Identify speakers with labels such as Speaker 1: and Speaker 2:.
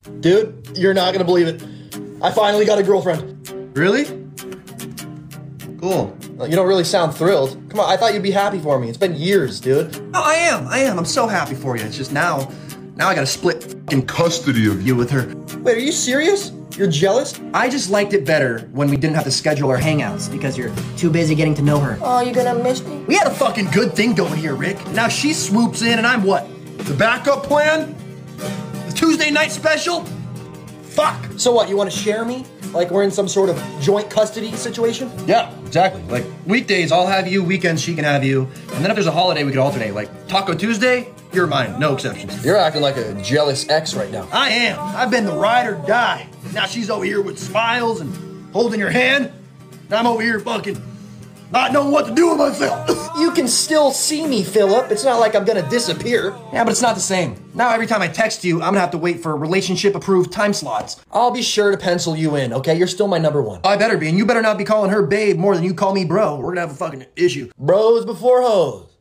Speaker 1: Dude, you're not gonna believe it. I finally got a girlfriend.
Speaker 2: Really? Cool.
Speaker 1: You don't really sound thrilled. Come on, I thought you'd be happy for me. It's been years, dude.
Speaker 2: Oh, I am. I'm so happy for you. It's just now I gotta split fucking custody of you with her.
Speaker 1: Wait, are you serious? You're jealous?
Speaker 2: I just liked it better when we didn't have to schedule our hangouts because you're too busy getting to know her.
Speaker 3: Oh, you gonna miss me?
Speaker 2: We had a fucking good thing going here, Rick. Now she swoops in and I'm what? The backup plan? The Tuesday night special? Fuck.
Speaker 1: So what, you want to share me? Like we're in some sort of joint custody situation?
Speaker 2: Yeah, exactly. Like weekdays I'll have you, weekends she can have you. And then if there's a holiday we could alternate. Like Taco Tuesday, you're mine, no exceptions.
Speaker 1: You're acting like a jealous ex right now.
Speaker 2: I am. I've been the ride or die. Now she's over here with smiles and holding your hand. And I'm over here fucking not knowing what to do with myself.
Speaker 1: You can still see me, Philip. It's not like I'm gonna disappear.
Speaker 2: Yeah, but it's not the same. Now every time I text you, I'm gonna have to wait for relationship-approved time slots.
Speaker 1: I'll be sure to pencil you in, okay? You're still my number one.
Speaker 2: I better be, and you better not be calling her babe more than you call me bro. We're gonna have a fucking issue.
Speaker 1: Bros before hoes.